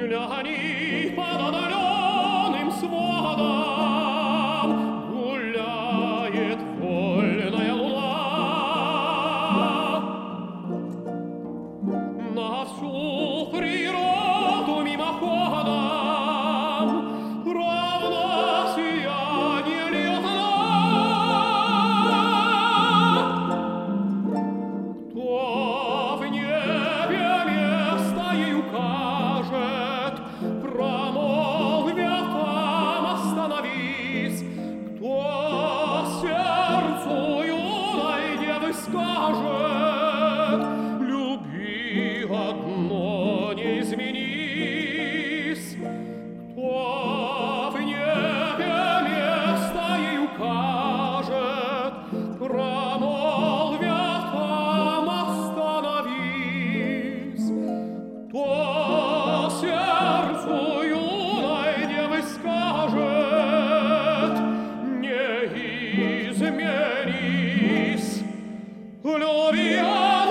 Гляни под отдаленным сводом, гуляет вольная луна. На всю природу мимоходом равно сияние льет она. Кто в небе место ей укажет, промолвя там остановись. Кто сердцу юной девы скажет, люби одно, не изменись. Кто в небе место ей укажет, промолвя там остановись. Кто сердцу юной девы скажет, не изменись. Люби